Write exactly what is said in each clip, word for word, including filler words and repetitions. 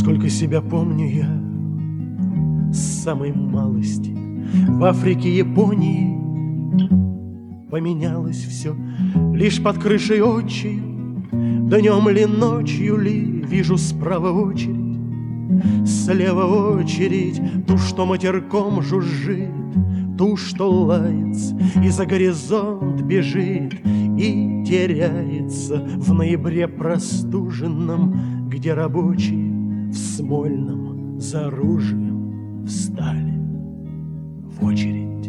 Сколько себя помню я с самой малости, в Африке, Японии поменялось все. Лишь под крышей очи, днем ли, ночью ли, вижу справа очередь, слева очередь, ту, что матерком жужжит, ту, что лается и за горизонт бежит и теряется в ноябре простуженном, где рабочие в Смольном за оружием встали в очередь.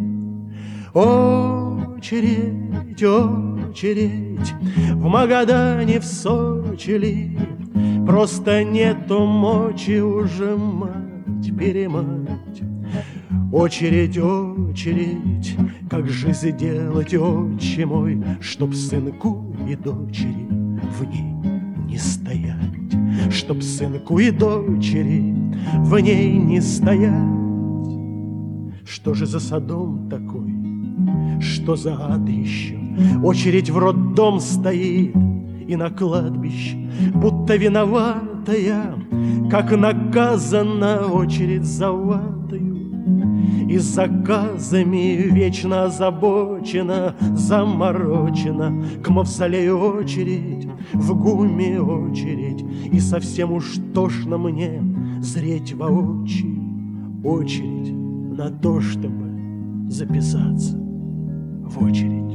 Очередь, очередь, в Магадане, в Сочи ли, просто нету мочи уже мать-перемать. Очередь, очередь, как же сделать, отче мой, чтоб сынку и дочери в ней не стоять, чтоб сынку и дочери в ней не стоять. Что же за садом такой, что за ад еще? Очередь в роддом стоит и на кладбище, будто виноватая, как наказана очередь за ватою. И заказами вечно озабочена, заморочена, к мавзолею очередь, в ГУМе очередь, и совсем уж тошно мне зреть воочию очередь на то, чтобы записаться в очередь.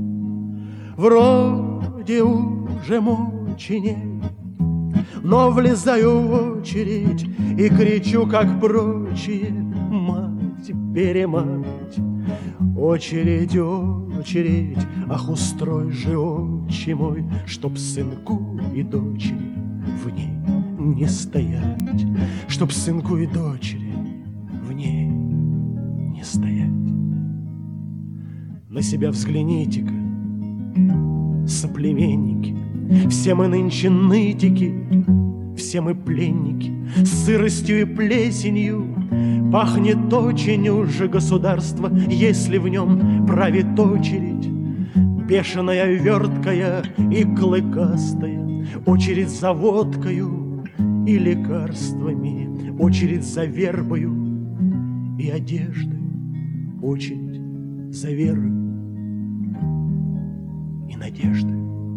Вроде уже мученей, но влезаю в очередь и кричу, как прочие: мать-перемать. Очередь, очередь, ах, устрой же, отче мой, чтоб сынку и дочери в ней не стоять, чтоб сынку и дочери в ней не стоять. На себя взгляните-ка, соплеменники, все мы нынче нытики, все мы пленники, с сыростью и плесенью. Пахнет очень уже государство, если в нем правит очередь, бешеная, верткая и клыкастая, очередь за водкою и лекарствами, очередь за вербою и одеждой, очередь за верою и надеждой.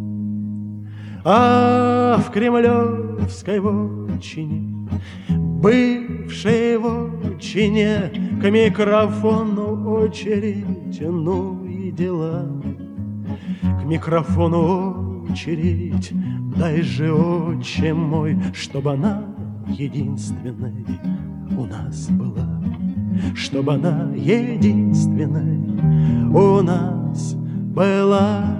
А в кремлевской вотчине, бывшей вотчине, к микрофону очередь, ну и дела. К микрофону очередь, дай же, отче мой, чтобы она единственной у нас была, чтобы она единственной у нас была.